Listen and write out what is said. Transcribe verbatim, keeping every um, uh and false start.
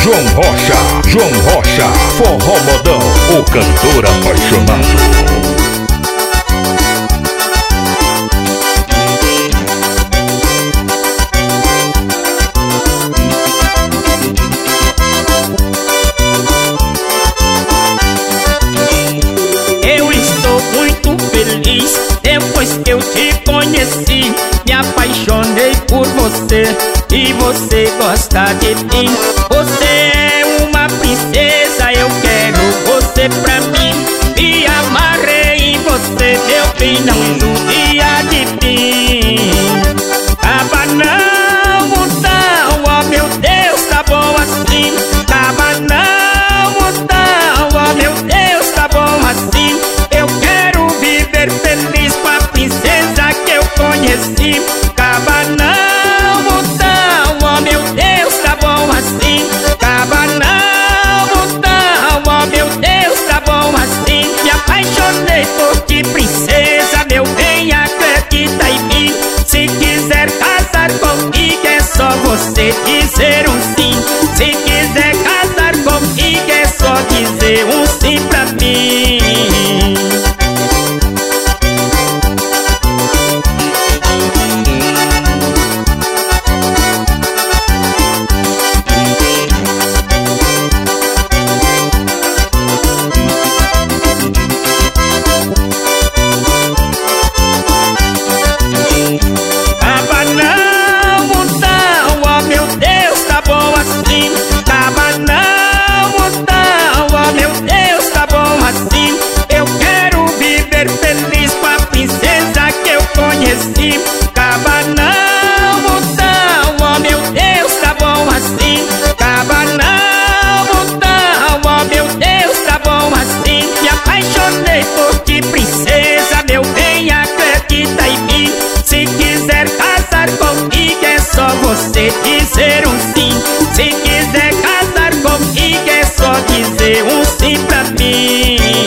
João Rocha, João Rocha, Forró Modão, o cantor apaixonado. Depois que eu te conheci, me apaixonei por você e você gosta de mim. Você é uma princesa, eu quero você pra mim. Me amarrei em você, meu bem, não judia de mim. Tava não, então, ó meu Deus, tá bom assim. Tava não, então, ó meu Deus, tá bom assim. Eu quero viver feliz com a princesa que eu conheci. Caba não, então, ó meu Deus, tá bom assim. Caba não, então, ó meu Deus, tá bom assim. Me apaixonei por ti, princesa, meu bem, acredita em mim. Se quiser casar comigo é só você dizer um sim. Se quiser casar comigo é só dizer um sim pra mim. Caba não, então, ó meu Deus, tá bom assim. Caba não, então, ó meu Deus, tá bom assim. Me apaixonei por ti, princesa, meu bem, acredita em mim. Se quiser casar comigo é só você dizer um sim. Se quiser casar comigo é só dizer um sim pra mim.